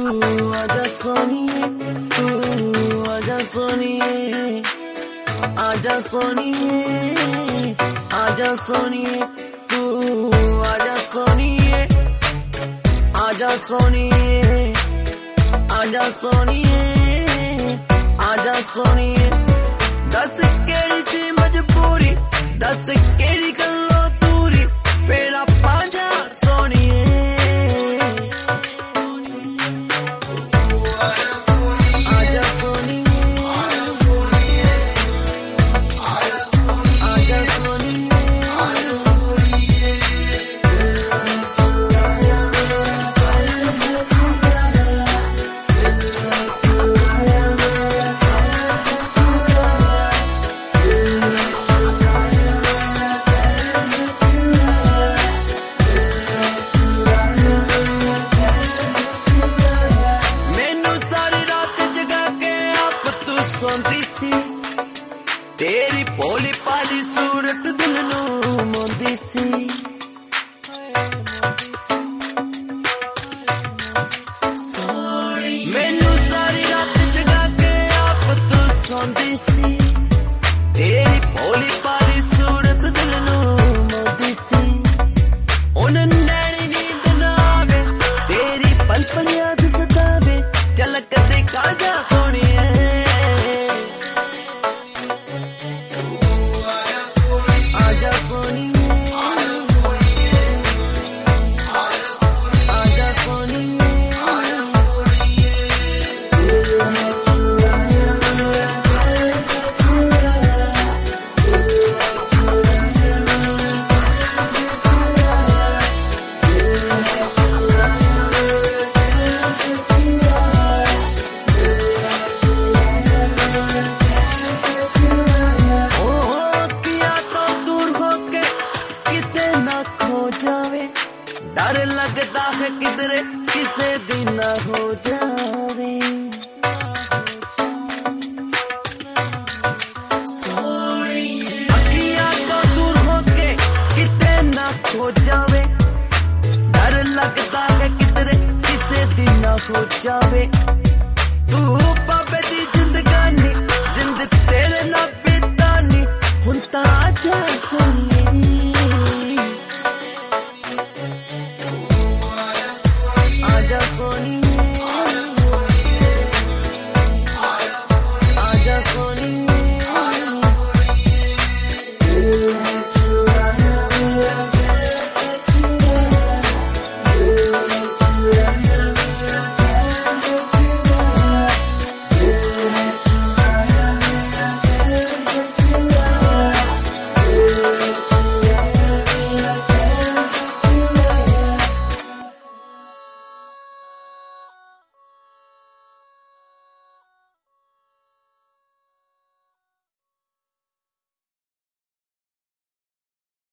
आजा सोनिए, तू आजा सोनिए, आजा सोनिए, आजा सोनिए, तू आजा सोनिए, आजा सोनिए, आजा सोनिए, आजा सोनिए। दस केड़ी सी मजबूरी, दस केड़ी गल्लो दूरी, फेरा पाजा सोनिए। सोंदी सी तेरी भोली भाली सूरत दिल नू मोंदी सी। मैनू सारी रात जगा के आप तू सोंदी सी, तेरी भोली भाली सूरत दिल नू मोंदी सी। उन नैनी नींद ना आवे, तेरी पल पल याद सतावे, झलक दे काजा सोनिए। डर लगता है किधरे किसे दिन ना हो जावे, अखियां तो दूर होके किते ना खो जावे। डर लगता है किधरे किसे दिन ना हो जावे। तू